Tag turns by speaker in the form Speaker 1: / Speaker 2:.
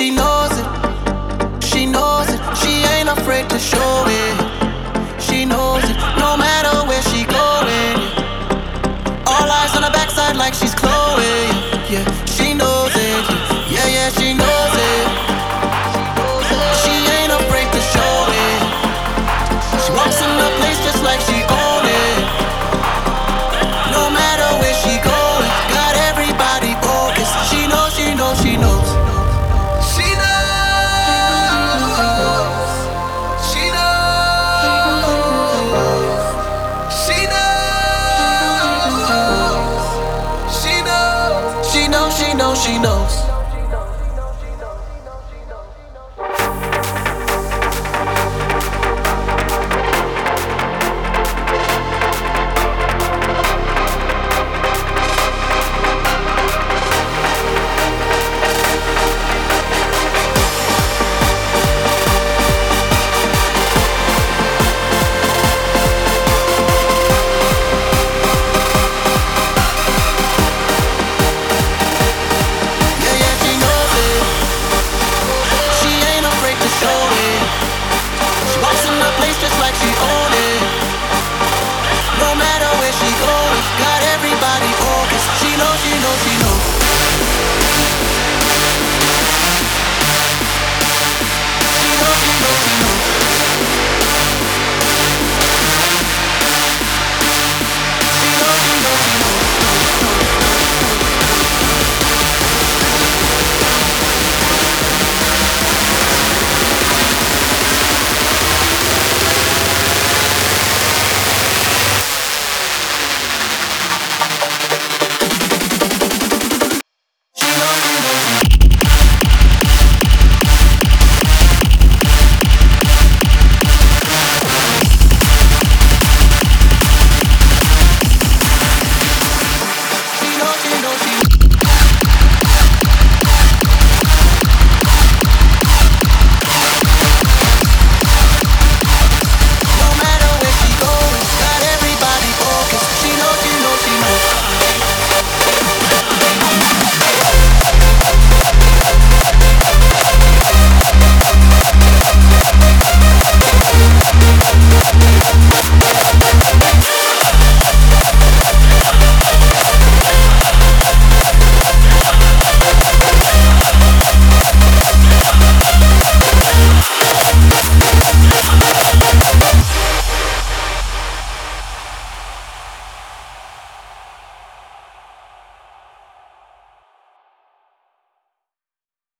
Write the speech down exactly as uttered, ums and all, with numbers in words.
Speaker 1: she knows it. She knows it. She ain't afraid to show it. She knows it. No matter where she going. All eyes on her backside like she's Chloe. Yeah, she knows it. Yeah, yeah, she knows it. She ain't afraid to show it. She walks in the place just like she own it. No matter where she going, got everybody focused. She knows, she knows, she knows.
Speaker 2: She knows. She knows. She knows. She knows.
Speaker 1: She knows, she knows, she knows.